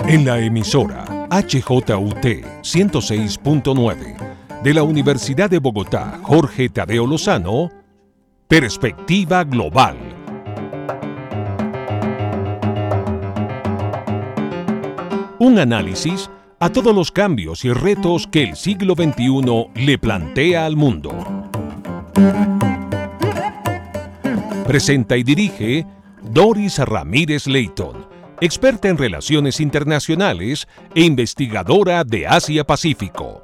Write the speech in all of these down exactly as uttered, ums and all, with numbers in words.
En la emisora H J U T ciento seis punto nueve de la Universidad de Bogotá, Jorge Tadeo Lozano, Perspectiva Global. Un análisis a todos los cambios y retos que el siglo veintiuno le plantea al mundo. Presenta y dirige Doris Ramírez Leighton, experta en relaciones internacionales e investigadora de Asia-Pacífico.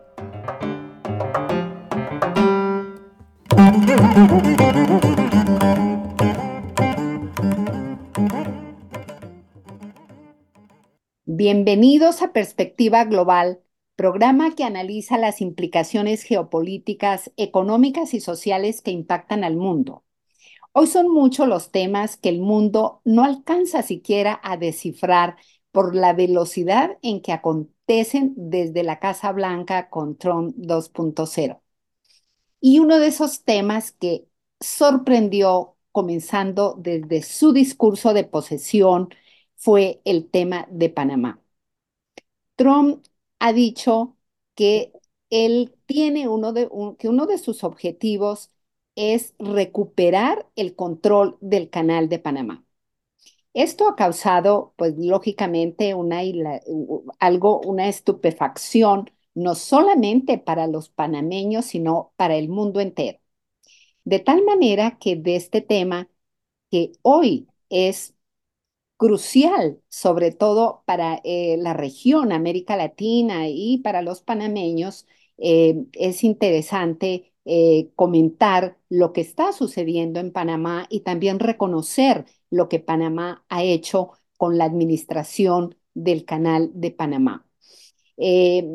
Bienvenidos a Perspectiva Global, programa que analiza las implicaciones geopolíticas, económicas y sociales que impactan al mundo. Hoy son muchos los temas que el mundo no alcanza siquiera a descifrar por la velocidad en que acontecen desde la Casa Blanca con Trump dos punto cero. Y uno de esos temas que sorprendió comenzando desde su discurso de posesión fue el tema de Panamá. Trump ha dicho que él tiene uno de, un, que uno de sus objetivos es recuperar el control del Canal de Panamá. Esto ha causado, pues lógicamente, una, algo, una estupefacción, no solamente para los panameños, sino para el mundo entero. De tal manera que de este tema, que hoy es crucial, sobre todo para eh, la región, América Latina y para los panameños, eh, es interesante eh, comentar lo que está sucediendo en Panamá y también reconocer lo que Panamá ha hecho con la administración del Canal de Panamá. Eh,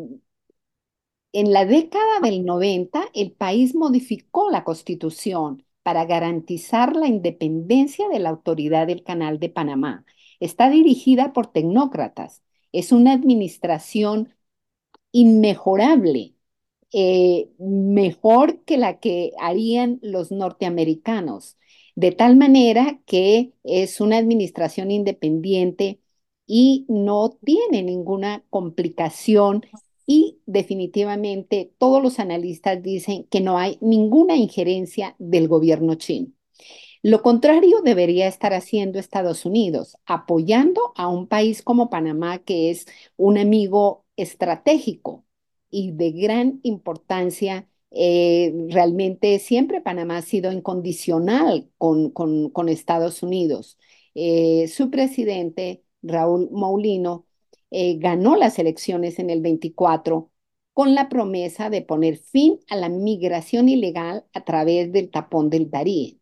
en la década del noventa, el país modificó la Constitución para garantizar la independencia de la autoridad del Canal de Panamá. Está dirigida por tecnócratas. Es una administración inmejorable, eh, mejor que la que harían los norteamericanos, de tal manera que es una administración independiente y no tiene ninguna complicación y definitivamente todos los analistas dicen que no hay ninguna injerencia del gobierno chino. Lo contrario debería estar haciendo Estados Unidos, apoyando a un país como Panamá, que es un amigo estratégico y de gran importancia. Eh, realmente siempre Panamá ha sido incondicional con, con, con Estados Unidos. Eh, su presidente, Raúl Moulino, eh, ganó las elecciones en el veinticuatro con la promesa de poner fin a la migración ilegal a través del tapón del Darién.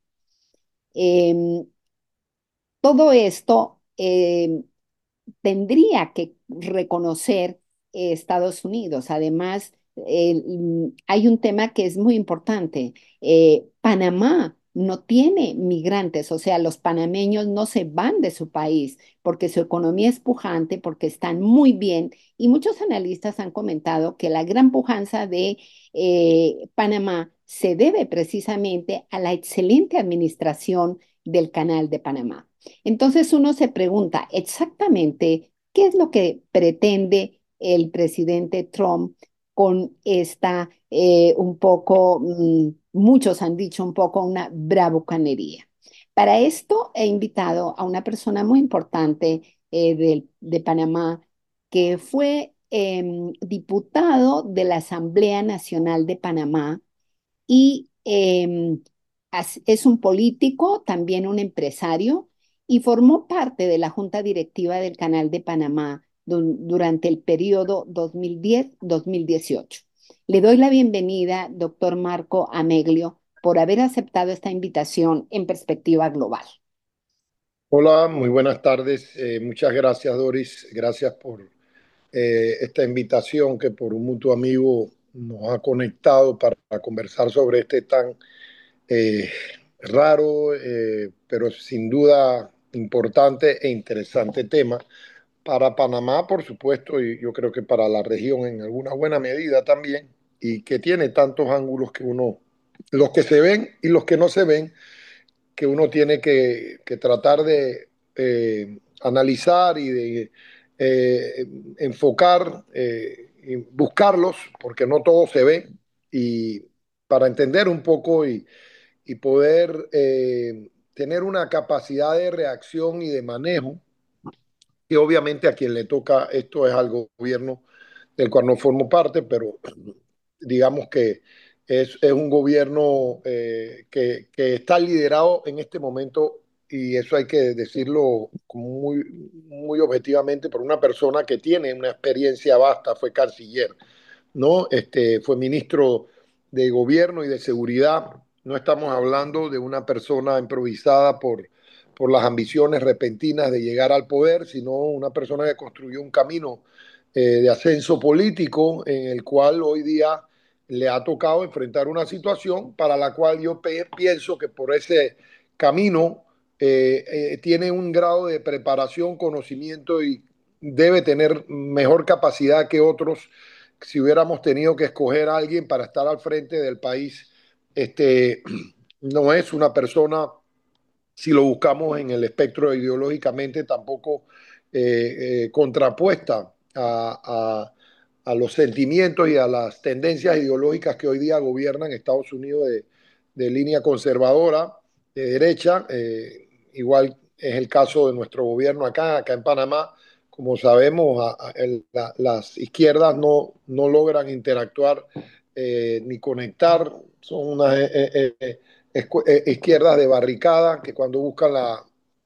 Eh, todo esto eh, tendría que reconocer eh, Estados Unidos. Además, eh, hay un tema que es muy importante. Eh, Panamá no tiene migrantes, o sea, los panameños no se van de su país porque su economía es pujante, porque están muy bien. Y muchos analistas han comentado que la gran pujanza de eh, Panamá se debe precisamente a la excelente administración del Canal de Panamá. Entonces uno se pregunta exactamente qué es lo que pretende el presidente Trump con esta, eh, un poco, mmm, muchos han dicho un poco una bravucanería. Para esto he invitado a una persona muy importante eh, de, de Panamá que fue eh, diputado de la Asamblea Nacional de Panamá y eh, es un político, también un empresario, y formó parte de la junta directiva del Canal de Panamá du durante el periodo dos mil diez a dos mil dieciocho. Le doy la bienvenida, doctor Marco Ameglio, por haber aceptado esta invitación en Perspectiva Global. Hola, muy buenas tardes. Eh, muchas gracias, Doris. Gracias por eh, esta invitación que por un mutuo amigo nos ha conectado para conversar sobre este tan eh, raro, eh, pero sin duda importante e interesante tema para Panamá, por supuesto, y yo creo que para la región en alguna buena medida también, y que tiene tantos ángulos que uno, los que se ven y los que no se ven, que uno tiene que, que tratar de eh, analizar y de eh, enfocar, eh, y buscarlos, porque no todo se ve, y para entender un poco y, y poder eh, tener una capacidad de reacción y de manejo, que obviamente a quien le toca esto es al gobierno del cual no formo parte, pero digamos que es, es un gobierno eh, que, que, está liderado en este momento, y eso hay que decirlo muy, muy objetivamente, por una persona que tiene una experiencia vasta, fue canciller, ¿no? Este, fue ministro de gobierno y de seguridad. No estamos hablando de una persona improvisada por, por las ambiciones repentinas de llegar al poder, sino una persona que construyó un camino eh, de ascenso político en el cual hoy día le ha tocado enfrentar una situación para la cual yo pienso que por ese camino eh, eh, tiene un grado de preparación, conocimiento, y debe tener mejor capacidad que otros. Si hubiéramos tenido que escoger a alguien para estar al frente del país, este, no es una persona, si lo buscamos en el espectro ideológicamente, tampoco eh, eh, contrapuesta a, a, a, los sentimientos y a las tendencias ideológicas que hoy día gobiernan Estados Unidos de, de línea conservadora, de derecha. Eh, igual es el caso de nuestro gobierno acá, acá en Panamá. Como sabemos, a, a, el, la, las izquierdas no, no logran interactuar eh, ni conectar. Son unas eh, eh, eh, izquierdas de barricada que cuando buscan la,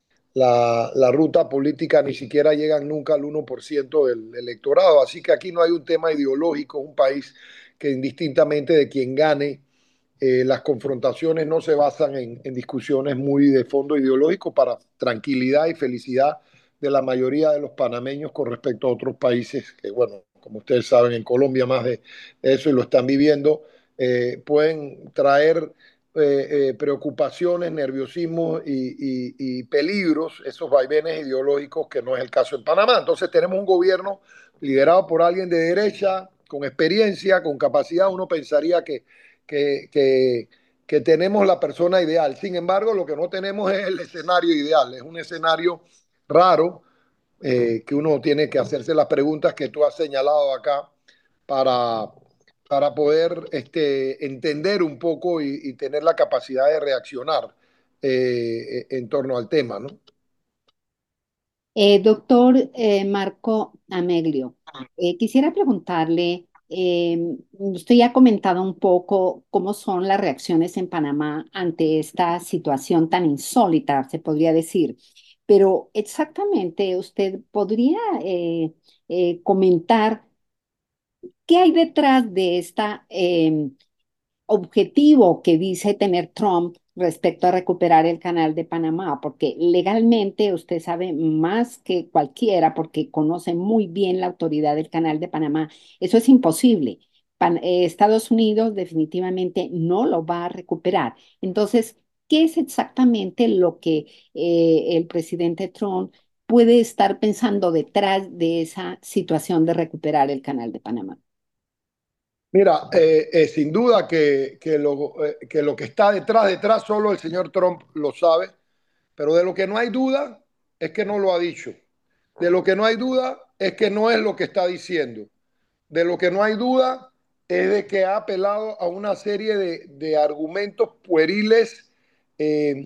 la, la, ruta política ni siquiera llegan nunca al uno por ciento del electorado. Así que aquí no hay un tema ideológico, un país que indistintamente de quien gane, eh, las confrontaciones no se basan en, en discusiones muy de fondo ideológico, para tranquilidad y felicidad de la mayoría de los panameños con respecto a otros países que, bueno, como ustedes saben, en Colombia más de eso y lo están viviendo, eh, pueden traer eh, eh, preocupaciones, nerviosismo y, y, y peligros, esos vaivenes ideológicos, que no es el caso en Panamá. Entonces tenemos un gobierno liderado por alguien de derecha, con experiencia, con capacidad. Uno pensaría que, que, que, que tenemos la persona ideal. Sin embargo, lo que no tenemos es el escenario ideal. Es un escenario raro, eh, que uno tiene que hacerse las preguntas que tú has señalado acá para, para poder este, entender un poco y, y tener la capacidad de reaccionar eh, en torno al tema, ¿no? Eh, doctor eh, Marco Ameglio, eh, quisiera preguntarle, eh, usted ya ha comentado un poco cómo son las reacciones en Panamá ante esta situación tan insólita, se podría decir, pero exactamente usted podría eh, eh, comentar qué hay detrás de esta eh, objetivo que dice tener Trump respecto a recuperar el canal de Panamá, porque legalmente usted sabe más que cualquiera, porque conoce muy bien la autoridad del canal de Panamá. Eso es imposible. Pan- eh, Estados Unidos definitivamente no lo va a recuperar. Entonces, ¿qué es exactamente lo que eh, el presidente Trump puede estar pensando detrás de esa situación de recuperar el canal de Panamá? Mira, eh, eh, sin duda que, que, lo, eh, que lo que está detrás, detrás, solo el señor Trump lo sabe, pero de lo que no hay duda es que no lo ha dicho. De lo que no hay duda es que no es lo que está diciendo. De lo que no hay duda es de que ha apelado a una serie de, de argumentos pueriles, eh,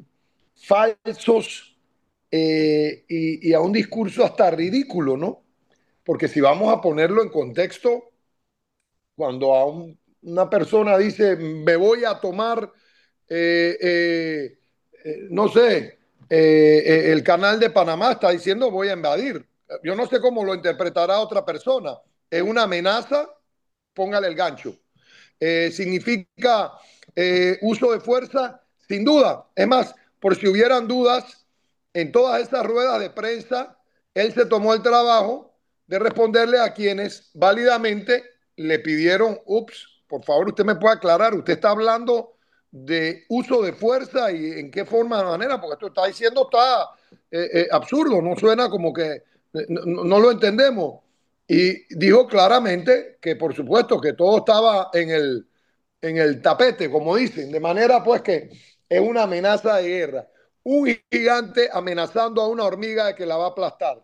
falsos, eh, y, y a un discurso hasta ridículo, ¿no? Porque si vamos a ponerlo en contexto, cuando a un, una persona dice, me voy a tomar, eh, eh, eh, no sé, eh, eh, el canal de Panamá, está diciendo voy a invadir. Yo no sé cómo lo interpretará otra persona. ¿Es una amenaza? Póngale el gancho. Eh, ¿Significa eh, uso de fuerza? Sin duda. Es más, por si hubieran dudas, en todas estas ruedas de prensa, él se tomó el trabajo de responderle a quienes válidamente le pidieron, ups, por favor, usted me puede aclarar, usted está hablando de uso de fuerza y en qué forma, de manera, porque esto está diciendo está eh, eh, absurdo, no suena como que eh, no, no lo entendemos. Y dijo claramente que, por supuesto, que todo estaba en el, en el tapete, como dicen, de manera pues que es una amenaza de guerra. Un gigante amenazando a una hormiga de que la va a aplastar.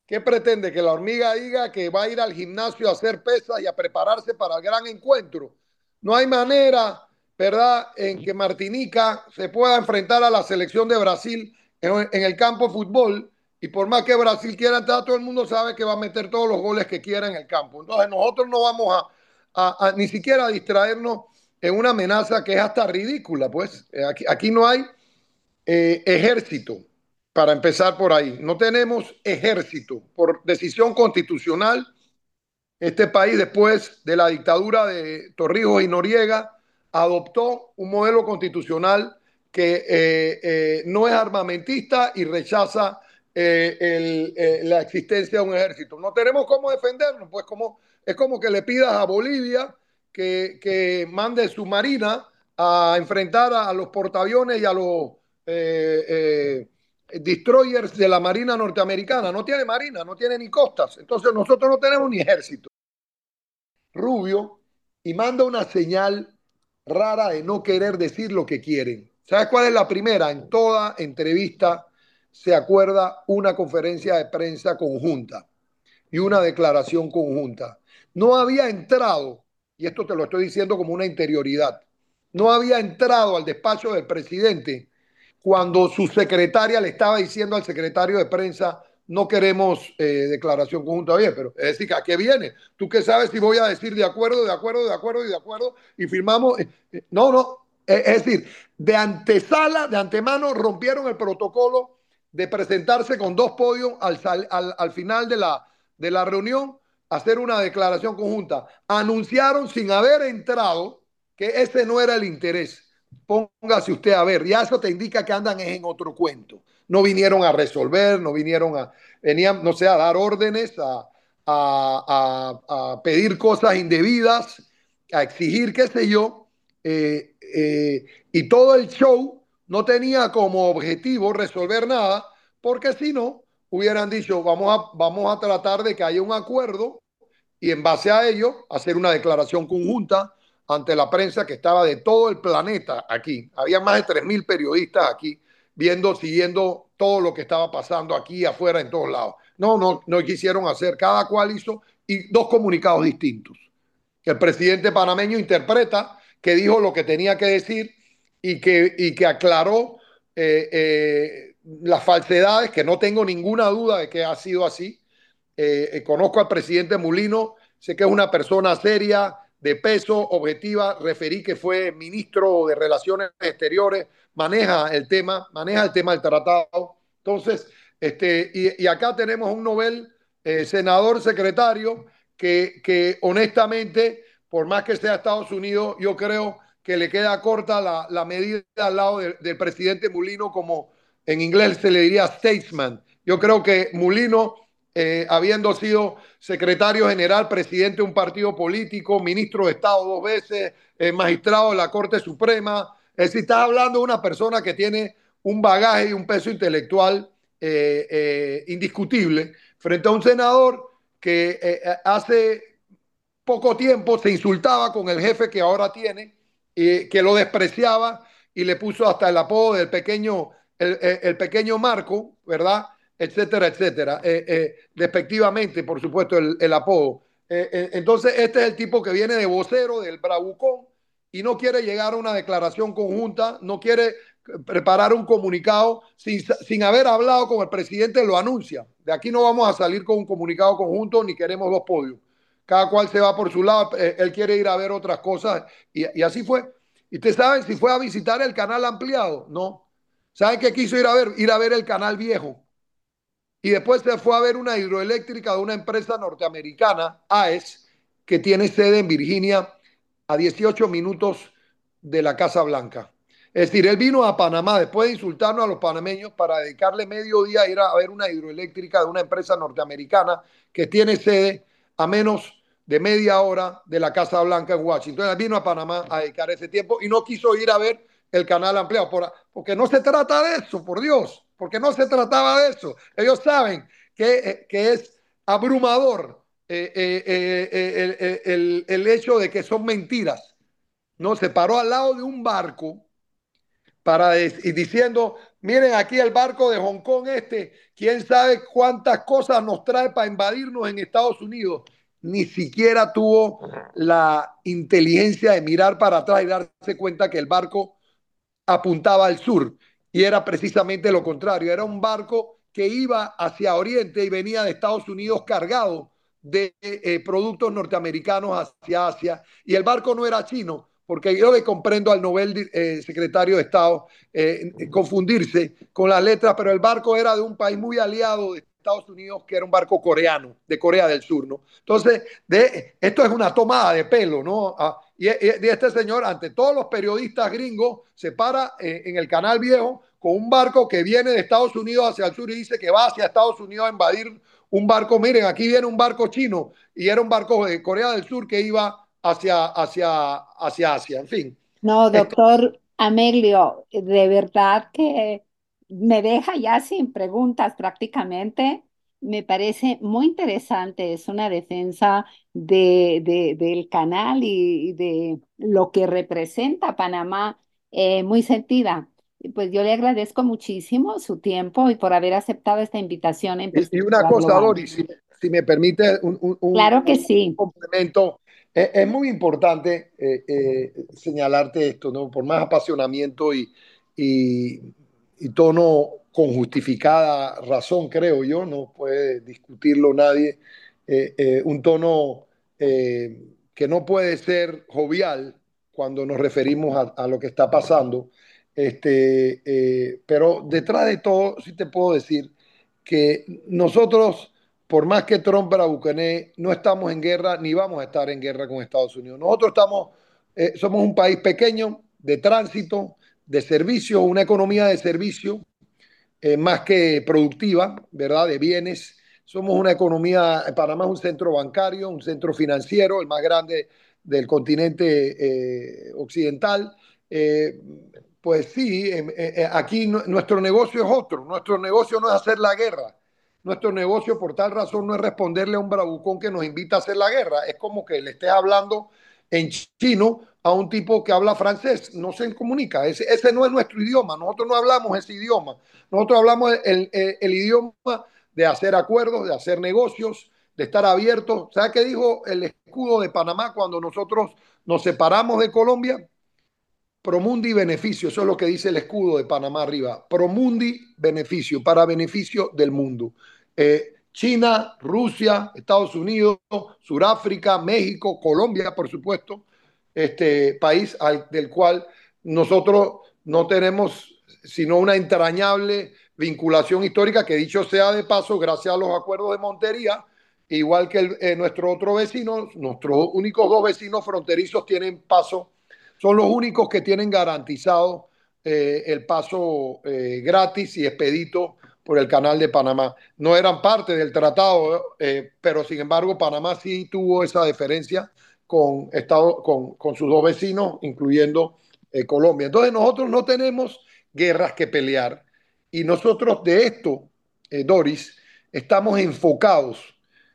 ¿Qué pretende? Que la hormiga diga que va a ir al gimnasio a hacer pesas y a prepararse para el gran encuentro. No hay manera, ¿verdad?, en que Martinica se pueda enfrentar a la selección de Brasil en, en el campo de fútbol. Y por más que Brasil quiera entrar, todo el mundo sabe que va a meter todos los goles que quiera en el campo. Entonces nosotros no vamos a, a, a ni siquiera a distraernos en una amenaza que es hasta ridícula. Pues aquí, aquí no hay eh, ejército, para empezar por ahí. No tenemos ejército. Por decisión constitucional, este país, después de la dictadura de Torrijos y Noriega, adoptó un modelo constitucional que eh, eh, no es armamentista y rechaza eh, el, eh, la existencia de un ejército. No tenemos cómo defendernos, pues como, es como que le pidas a Bolivia que, que mande su marina a enfrentar a, a los portaaviones y a los eh, eh, destroyers de la Marina norteamericana. No tiene marina, no tiene ni costas. Entonces nosotros no tenemos ni ejército. Rubio, y manda una señal rara de no querer decir lo que quieren. ¿Sabes cuál es la primera? En toda entrevista se acuerda una conferencia de prensa conjunta y una declaración conjunta. No había entrado, y esto te lo estoy diciendo como una interioridad, no había entrado al despacho del presidente cuando su secretaria le estaba diciendo al secretario de prensa: no queremos eh, declaración conjunta. Bien, pero es decir, ¿a qué viene? ¿Tú qué sabes si voy a decir de acuerdo, de acuerdo, de acuerdo y de acuerdo y firmamos? Eh, eh, no, no. Es, es decir, de antesala, de antemano rompieron el protocolo de presentarse con dos podios al, al, al final de la, de la reunión, hacer una declaración conjunta. Anunciaron sin haber entrado que ese no era el interés. Póngase usted a ver, ya eso te indica que andan en otro cuento. No vinieron a resolver, no vinieron a, venían, no sé, a dar órdenes, a, a, a, a pedir cosas indebidas, a exigir, qué sé yo, eh, eh, y todo el show no tenía como objetivo resolver nada, porque si no, hubieran dicho: vamos a, vamos a tratar de que haya un acuerdo y en base a ello hacer una declaración conjunta ante la prensa que estaba de todo el planeta aquí. Había más de tres mil periodistas aquí viendo, siguiendo todo lo que estaba pasando aquí, afuera, en todos lados. No, no, no quisieron hacer, cada cual hizo y dos comunicados distintos. El presidente panameño interpreta que dijo lo que tenía que decir y que, y que aclaró eh, eh, las falsedades, que no tengo ninguna duda de que ha sido así. Eh, eh, conozco al presidente Mulino, sé que es una persona seria, de peso, objetiva. Referí que fue ministro de Relaciones Exteriores, maneja el tema, maneja el tema del tratado. Entonces, este, y, y acá tenemos un Nobel, eh, senador secretario, que, que honestamente, por más que sea Estados Unidos, yo creo que le queda corta la, la medida al lado de, del presidente Mulino, como en inglés se le diría statesman. Yo creo que Mulino, eh, habiendo sido secretario general, presidente de un partido político, ministro de Estado dos veces, eh, magistrado de la Corte Suprema, es decir, estás hablando de una persona que tiene un bagaje y un peso intelectual eh, eh, indiscutible, frente a un senador que eh, hace poco tiempo se insultaba con el jefe que ahora tiene, y que lo despreciaba y le puso hasta el apodo del pequeño, el, el, el pequeño Marco, ¿verdad? Etcétera, etcétera. Eh, eh, despectivamente, por supuesto, el, el apodo. Eh, eh, entonces, este es el tipo que viene de vocero, del bravucón, y no quiere llegar a una declaración conjunta, no quiere preparar un comunicado sin, sin haber hablado con el presidente, lo anuncia. De aquí no vamos a salir con un comunicado conjunto ni queremos dos podios. Cada cual se va por su lado, él quiere ir a ver otras cosas y, y así fue. ¿Y ustedes saben si fue a visitar el canal ampliado? No. ¿Saben qué quiso ir a ver? Ir a ver el canal viejo. Y después se fue a ver una hidroeléctrica de una empresa norteamericana, A E S, que tiene sede en Virginia, a dieciocho minutos de la Casa Blanca. Es decir, él vino a Panamá después de insultarnos a los panameños para dedicarle medio día a ir a ver una hidroeléctrica de una empresa norteamericana que tiene sede a menos de media hora de la Casa Blanca en Washington. Él vino a Panamá a dedicar ese tiempo y no quiso ir a ver el canal ampliado, por, porque no se trata de eso, por Dios, porque no se trataba de eso. Ellos saben que, que es abrumador eh, eh, eh, el, el, el hecho de que son mentiras. No, se paró al lado de un barco para y diciendo, miren aquí el barco de Hong Kong este, quién sabe cuántas cosas nos trae para invadirnos en Estados Unidos. Ni siquiera tuvo la inteligencia de mirar para atrás y darse cuenta que el barco apuntaba al sur y era precisamente lo contrario. Era un barco que iba hacia Oriente y venía de Estados Unidos cargado de eh, productos norteamericanos hacia Asia. Y el barco no era chino, porque yo le comprendo al Nobel eh, secretario de Estado eh, confundirse con las letras, pero el barco era de un país muy aliado de Estados Unidos, que era un barco coreano, de Corea del Sur, ¿no? Entonces, de, esto es una tomada de pelo, ¿no? Ah, y, y este señor, ante todos los periodistas gringos, se para eh, en el Canal Viejo con un barco que viene de Estados Unidos hacia el sur y dice que va hacia Estados Unidos a invadir un barco. Miren, aquí viene un barco chino y era un barco de Corea del Sur que iba hacia, hacia, hacia Asia. En fin. No, Este, doctor Amelio, de verdad que me deja ya sin preguntas prácticamente. Me parece muy interesante, es una defensa de, de- del canal y, y de lo que representa Panamá, eh, muy sentida. Y pues yo le agradezco muchísimo su tiempo y por haber aceptado esta invitación en y, y una Perspectiva cosa, Global. Doris, si, si me permite un, un, un Claro que sí. complemento, es, es muy importante eh, eh, señalarte esto, ¿no? Por más apasionamiento y, y, y tono con justificada razón, creo yo, no puede discutirlo nadie, eh, eh, un tono eh, que no puede ser jovial cuando nos referimos a, a lo que está pasando. Este, eh, pero detrás de todo, sí te puedo decir que nosotros, por más que Trump bravuconee, no estamos en guerra ni vamos a estar en guerra con Estados Unidos. Nosotros estamos, eh, somos un país pequeño, de tránsito, de servicio, una economía de servicio, eh, más que productiva, ¿verdad? De bienes. Somos una economía, Panamá es un centro bancario, un centro financiero, el más grande del continente eh, occidental. Eh, pues sí, eh, eh, aquí no, nuestro negocio es otro. Nuestro negocio no es hacer la guerra. Nuestro negocio, por tal razón, no es responderle a un bravucón que nos invita a hacer la guerra. Es como que le estés hablando en chino a un tipo que habla francés. No se comunica. Ese, ese no es nuestro idioma. Nosotros no hablamos ese idioma. Nosotros hablamos el, el, el idioma de hacer acuerdos, de hacer negocios, de estar abiertos. ¿Sabes qué dijo el escudo de Panamá cuando nosotros nos separamos de Colombia? Promundi beneficio, eso es lo que dice el escudo de Panamá arriba. Promundi beneficio, para beneficio del mundo. Eh, China, Rusia, Estados Unidos, Sudáfrica, México, Colombia, por supuesto, este país al, del cual nosotros no tenemos sino una entrañable vinculación histórica que, dicho sea de paso, gracias a los acuerdos de Montería, igual que el, eh, nuestro otro vecino, nuestros únicos dos vecinos fronterizos tienen paso, son los únicos que tienen garantizado eh, el paso eh, gratis y expedito por el canal de Panamá. No eran parte del tratado, eh, pero sin embargo Panamá sí tuvo esa deferencia con, Estado, con, con sus dos vecinos, incluyendo eh, Colombia. Entonces nosotros no tenemos guerras que pelear y nosotros de esto, eh, Doris, estamos enfocados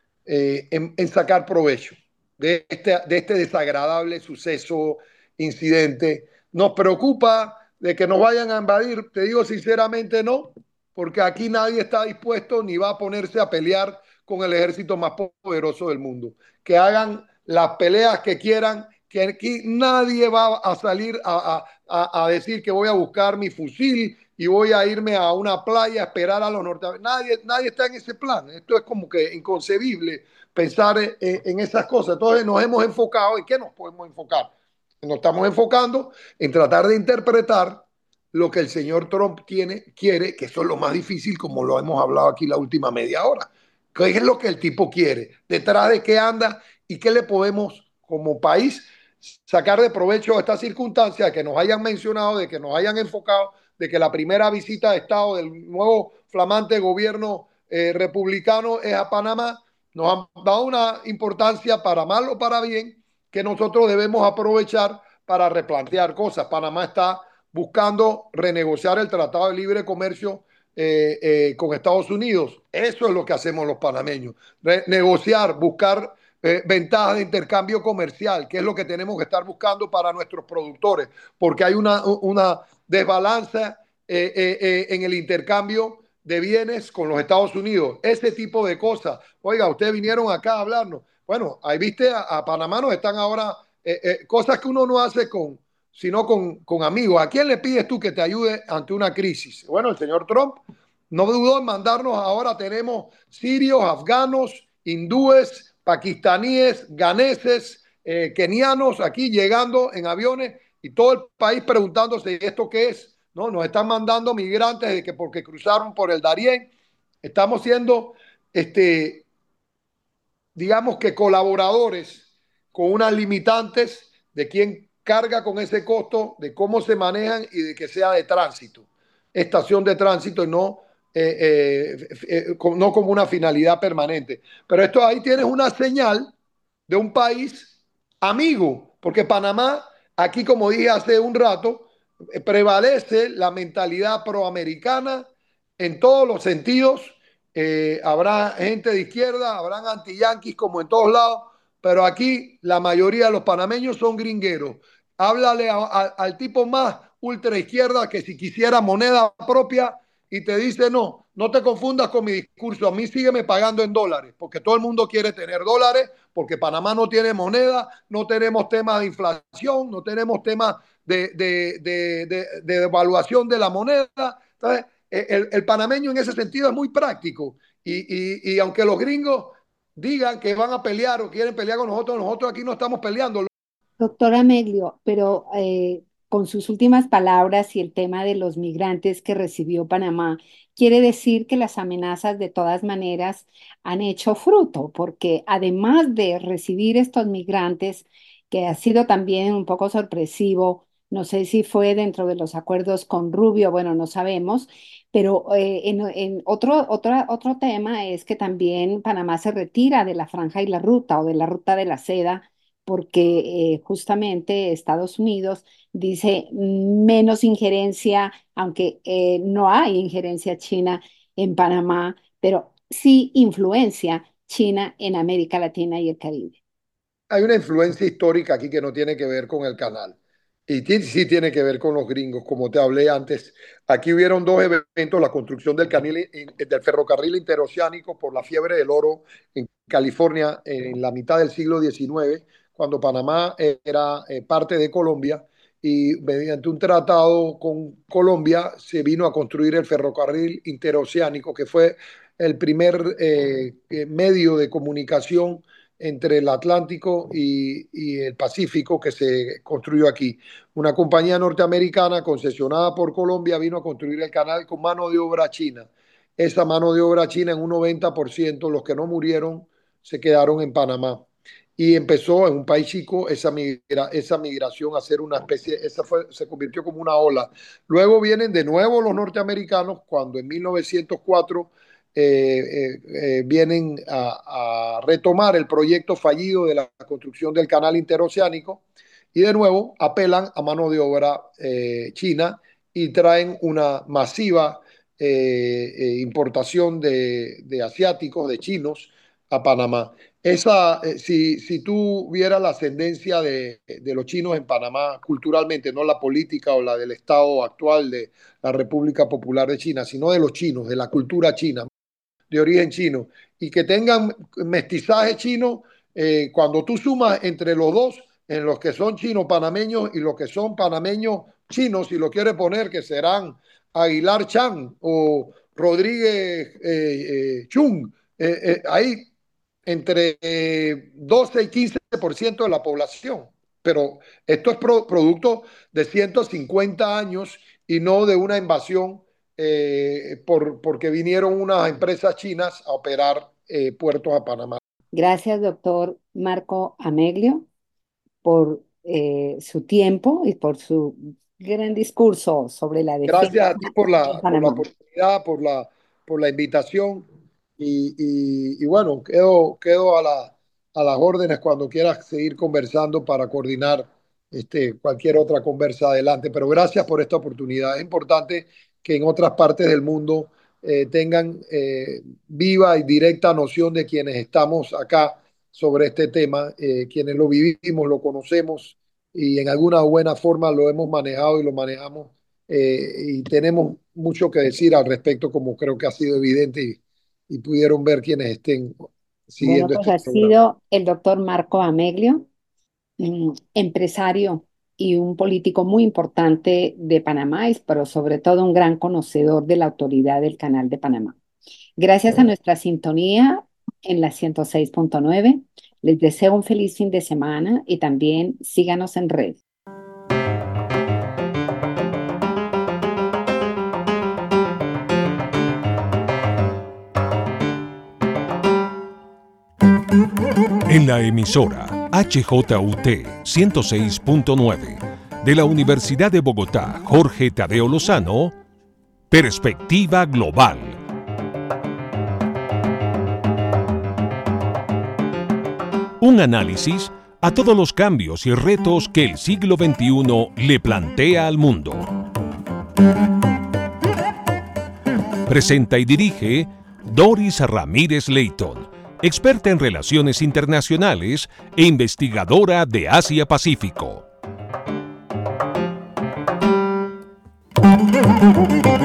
eh, en, en, sacar provecho de este, de este desagradable suceso, incidente. Nos preocupa de que nos vayan a invadir, te digo sinceramente no, porque aquí nadie está dispuesto ni va a ponerse a pelear con el ejército más poderoso del mundo. Que hagan las peleas que quieran, que aquí nadie va a salir a, a, a decir que voy a buscar mi fusil y voy a irme a una playa a esperar a los norteamericanos. Nadie, nadie está en ese plan. Esto es como que inconcebible pensar en, en esas cosas. Entonces nos hemos enfocado. ¿En qué nos podemos enfocar? Nos estamos enfocando en tratar de interpretar lo que el señor Trump tiene, quiere, que eso es lo más difícil, como lo hemos hablado aquí la última media hora. ¿Qué es lo que el tipo quiere? ¿Detrás de qué anda? ¿Y qué le podemos, como país, sacar de provecho a esta circunstancia, que nos hayan mencionado, de que nos hayan enfocado, de que la primera visita de Estado del nuevo flamante gobierno eh, republicano es a Panamá? Nos han dado una importancia, para mal o para bien, que nosotros debemos aprovechar para replantear cosas. Panamá está buscando renegociar el Tratado de Libre Comercio eh, eh, con Estados Unidos. Eso es lo que hacemos los panameños. Re negociar, buscar eh, ventajas de intercambio comercial, que es lo que tenemos que estar buscando para nuestros productores, porque hay una, una desbalance eh, eh, eh, en el intercambio de bienes con los Estados Unidos, ese tipo de cosas. Oiga, ustedes vinieron acá a hablarnos. Bueno, ahí viste, a, a Panamá nos están ahora, eh, eh, cosas que uno no hace con, sino con, con amigos. ¿A quién le pides tú que te ayude ante una crisis? Bueno, el señor Trump no dudó en mandarnos, ahora tenemos sirios, afganos, hindúes, pakistaníes, ganeses, eh, kenianos aquí llegando en aviones y todo el país preguntándose esto qué es. No, nos están mandando migrantes de que porque cruzaron por el Darién. Estamos siendo, este, digamos que colaboradores con unas limitantes de quién carga con ese costo, de cómo se manejan y de que sea de tránsito, estación de tránsito y no, eh, eh, eh, no como una finalidad permanente. Pero esto ahí tienes una señal de un país amigo, porque Panamá, aquí como dije hace un rato, eh, prevalece la mentalidad proamericana en todos los sentidos. Eh, habrá gente de izquierda, habrán anti-yanquis como en todos lados, pero aquí la mayoría de los panameños son gringueros. Háblale a, a, al tipo más ultra izquierda que si quisiera moneda propia y te dice no, no te confundas con mi discurso, a mí sígueme pagando en dólares, porque todo el mundo quiere tener dólares, porque Panamá no tiene moneda, no tenemos temas de inflación, no tenemos temas de, de, de, de, de devaluación de la moneda. Entonces, el, el, panameño en ese sentido es muy práctico y, y, y aunque los gringos digan que van a pelear o quieren pelear con nosotros, nosotros aquí no estamos peleando. Doctora Meglio, pero eh, con sus últimas palabras y el tema de los migrantes que recibió Panamá, quiere decir que las amenazas de todas maneras han hecho fruto, porque además de recibir estos migrantes, que ha sido también un poco sorpresivo, no sé si fue dentro de los acuerdos con Rubio, bueno, no sabemos, pero eh, en, en otro, otro, otro tema es que también Panamá se retira de la franja y la ruta o de la ruta de la seda porque eh, justamente Estados Unidos dice menos injerencia, aunque eh, no hay injerencia china en Panamá, pero sí influencia china en América Latina y el Caribe. Hay una influencia histórica aquí que no tiene que ver con el canal. Y sí tiene que ver con los gringos, como te hablé antes. Aquí hubieron dos eventos, la construcción del, canil, del ferrocarril interoceánico por la fiebre del oro en California en la mitad del siglo diecinueve, cuando Panamá era eh, parte de Colombia, y mediante un tratado con Colombia se vino a construir el ferrocarril interoceánico, que fue el primer eh, medio de comunicación entre el Atlántico y, y, el Pacífico que se construyó aquí. Una compañía norteamericana concesionada por Colombia vino a construir el canal con mano de obra china. Esa mano de obra china en un noventa por ciento, los que no murieron se quedaron en Panamá. Y empezó en un país chico esa, migra, esa migración a ser una especie, esa fue, se convirtió como una ola. Luego vienen de nuevo los norteamericanos cuando en mil novecientos cuatro eh, eh, eh, vienen a, a, retomar el proyecto fallido de la construcción del canal interoceánico y de nuevo apelan a mano de obra eh, china y traen una masiva eh, eh, importación de, de, asiáticos, de chinos a Panamá. Esa, eh, si, si tú vieras la ascendencia de, de los chinos en Panamá culturalmente, no la política o la del Estado actual de la República Popular de China, sino de los chinos, de la cultura china, de origen chino, y que tengan mestizaje chino, eh, cuando tú sumas entre los dos, en los que son chinos panameños y los que son panameños chinos, si lo quieres poner, que serán Aguilar Chan o Rodríguez eh, eh, Chung, eh, eh, hay entre eh, doce y quince por ciento de la población. Pero esto es pro, producto de ciento cincuenta años y no de una invasión eh, por, porque vinieron unas empresas chinas a operar eh, puertos a Panamá. Gracias, doctor Marco Ameglio, por eh, su tiempo y por su gran discurso sobre la defensa Gracias a ti por de la, por la Panamá. oportunidad, por la, por la invitación y, y, y bueno, quedo, quedo a, la, a las órdenes cuando quieras seguir conversando para coordinar este, cualquier otra conversa adelante. Pero gracias por esta oportunidad. Es importante que en otras partes del mundo eh, tengan eh, viva y directa noción de quienes estamos acá sobre este tema, eh, quienes lo vivimos, lo conocemos y en alguna buena forma lo hemos manejado y lo manejamos eh, y tenemos mucho que decir al respecto, como creo que ha sido evidente y, y pudieron ver quienes estén Bueno, siguiendo pues este ha programa. sido el doctor Marco Ameglio, mm, empresario y un político muy importante de Panamá, y- pero sobre todo un gran conocedor de la autoridad del Canal de Panamá. Gracias a nuestra sintonía en la ciento seis punto nueve, les deseo un feliz fin de semana y también síganos en red. En la emisora H J U T ciento seis punto nueve de la Universidad de Bogotá, Jorge Tadeo Lozano, Perspectiva Global. Un análisis a todos los cambios y retos que el siglo veintiuno le plantea al mundo. Presenta y dirige Doris Ramírez Leighton, experta en relaciones internacionales e investigadora de Asia-Pacífico.